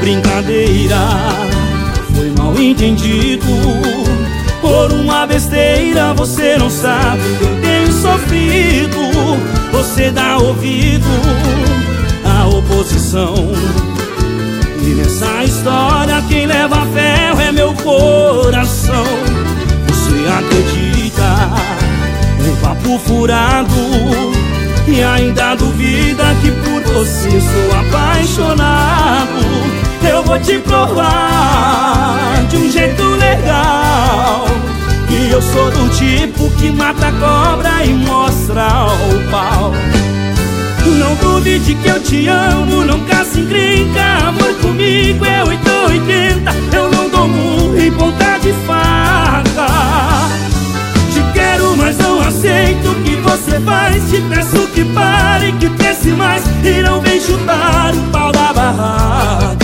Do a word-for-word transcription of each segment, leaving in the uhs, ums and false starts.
brincadeira, foi mal entendido. Por uma besteira você não sabe que eu tenho sofrido. Você dá ouvido à oposição, e nessa história quem leva ferro é meu coração. Você acredita em papo furado e ainda duvida que por você sou apaixonado. Eu vou te provar de um jeito legal que eu sou do tipo que mata a cobra e mostra o pau. Não duvide que eu te amo, nunca se encrenca. Amor comigo é oito ou oitenta, eu não dou murro em ponta de faca. Te quero, mas não aceito o que você faz. Te peço que pare, que pense mais e não vem chutar o pau da barraca.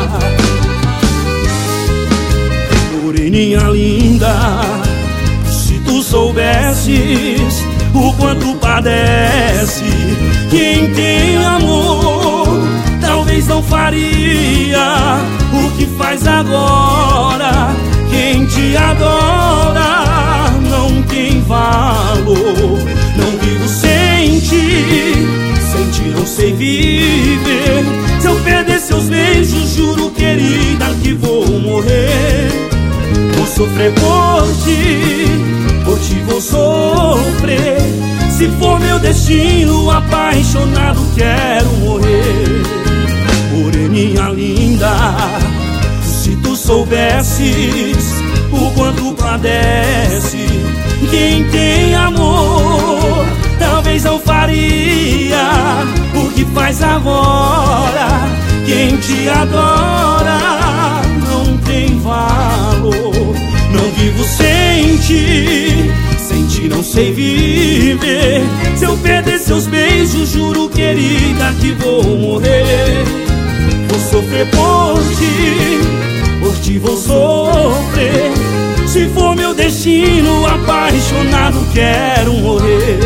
Moreninha linda, se tu soubesses o quanto padece quem tem amor, talvez não faria o que faz agora. Quem te adora não tem valor. Não vivo sem ti, sem ti não sei viver. Se eu perder seus beijos, juro, querida, que vou morrer. Vou sofrer por ti, por ti vou sofrer. Se for meu destino, apaixonado quero morrer. Moreninha linda, se tu soubesses o quanto padece quem tem amor, talvez não faria o que faz agora. Quem te adora não tem valor. Não vivo sem ti, sem ti não sei viver. Se eu perder seus beijos, juro, querida, que vou morrer. Vou sofrer por ti, por ti vou sofrer. Se for meu destino, apaixonado quero morrer.